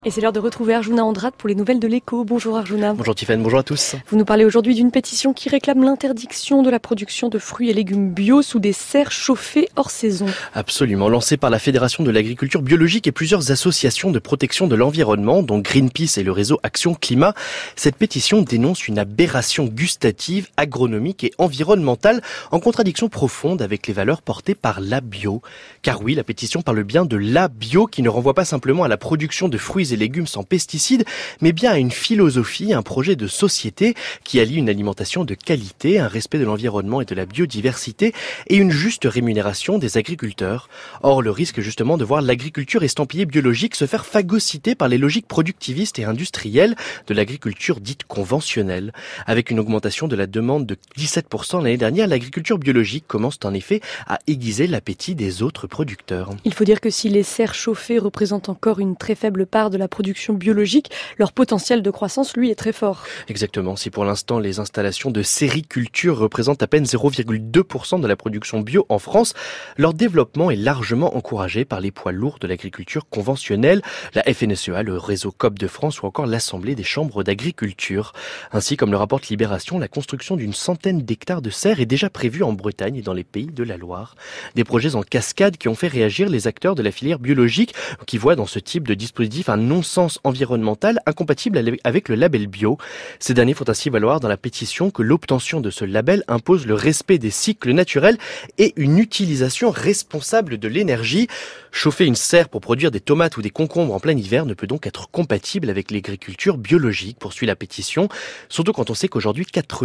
Et c'est l'heure de retrouver Arjuna Andrade pour les nouvelles de l'Écho. Bonjour Arjuna. Bonjour Tiffaine, bonjour à tous. Vous nous parlez aujourd'hui d'une pétition qui réclame l'interdiction de la production de fruits et légumes bio sous des serres chauffées hors saison. Absolument, lancée par la Fédération de l'agriculture biologique et plusieurs associations de protection de l'environnement, dont Greenpeace et le réseau Action Climat. Cette pétition dénonce une aberration gustative, agronomique et environnementale en contradiction profonde avec les valeurs portées par la bio. Car oui, la pétition parle bien de la bio qui ne renvoie pas simplement à la production de fruits et légumes sans pesticides, mais bien à une philosophie, un projet de société qui allie une alimentation de qualité, un respect de l'environnement et de la biodiversité et une juste rémunération des agriculteurs. Or, le risque justement de voir l'agriculture estampillée biologique se faire phagocyter par les logiques productivistes et industrielles de l'agriculture dite conventionnelle. Avec une augmentation de la demande de 17% l'année dernière, l'agriculture biologique commence en effet à aiguiser l'appétit des autres producteurs. Il faut dire que si les serres chauffées représentent encore une très faible part de la production biologique, leur potentiel de croissance, lui, est très fort. Exactement. Si pour l'instant, les installations de sériculture représentent à peine 0,2% de la production bio en France, leur développement est largement encouragé par les poids lourds de l'agriculture conventionnelle, la FNSEA, le réseau COP de France ou encore l'Assemblée des chambres d'agriculture. Ainsi, comme le rapporte Libération, la construction d'une centaine d'hectares de serres est déjà prévue en Bretagne et dans les pays de la Loire. Des projets en cascade qui ont fait réagir les acteurs de la filière biologique qui voient dans ce type de dispositif un non-sens environnemental incompatible avec le label bio. Ces derniers font ainsi valoir dans la pétition que l'obtention de ce label impose le respect des cycles naturels et une utilisation responsable de l'énergie. Chauffer une serre pour produire des tomates ou des concombres en plein hiver ne peut donc être compatible avec l'agriculture biologique, poursuit la pétition, surtout quand on sait qu'aujourd'hui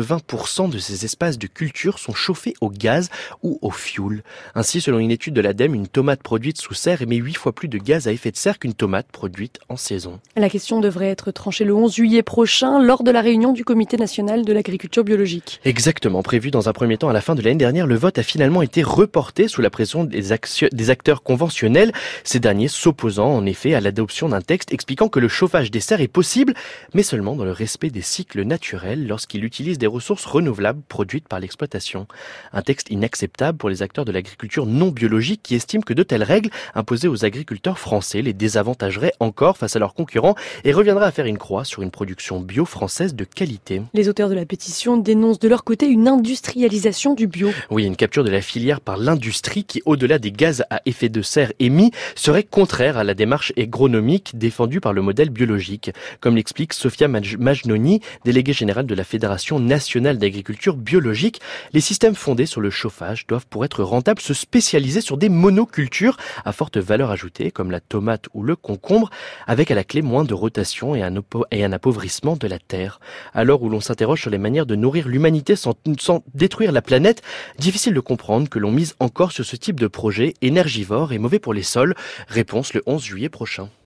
80% de ces espaces de culture sont chauffés au gaz ou au fioul. Ainsi, selon une étude de l'ADEME, une tomate produite sous serre émet 8 fois plus de gaz à effet de serre qu'une tomate produite en saison. La question devrait être tranchée le 11 juillet prochain lors de la réunion du Comité national de l'agriculture biologique. Exactement. Prévu dans un premier temps à la fin de l'année dernière, le vote a finalement été reporté sous la pression des acteurs conventionnels. Ces derniers s'opposant en effet à l'adoption d'un texte expliquant que le chauffage des serres est possible, mais seulement dans le respect des cycles naturels lorsqu'il utilise des ressources renouvelables produites par l'exploitation. Un texte inacceptable pour les acteurs de l'agriculture non biologique qui estiment que de telles règles imposées aux agriculteurs français les désavantageraient encore face à leurs concurrents et reviendra à faire une croix sur une production bio française de qualité. Les auteurs de la pétition dénoncent de leur côté une industrialisation du bio. Oui, une capture de la filière par l'industrie qui, au-delà des gaz à effet de serre émis, serait contraire à la démarche agronomique défendue par le modèle biologique. Comme l'explique Sofia Majnoni, déléguée générale de la Fédération nationale d'agriculture biologique, les systèmes fondés sur le chauffage doivent, pour être rentables, se spécialiser sur des monocultures à forte valeur ajoutée, comme la tomate ou le concombre, avec à la clé moins de rotation et un appauvrissement de la terre. À l'heure où l'on s'interroge sur les manières de nourrir l'humanité sans détruire la planète, difficile de comprendre que l'on mise encore sur ce type de projet énergivore et mauvais pour les sols. Réponse le 11 juillet prochain.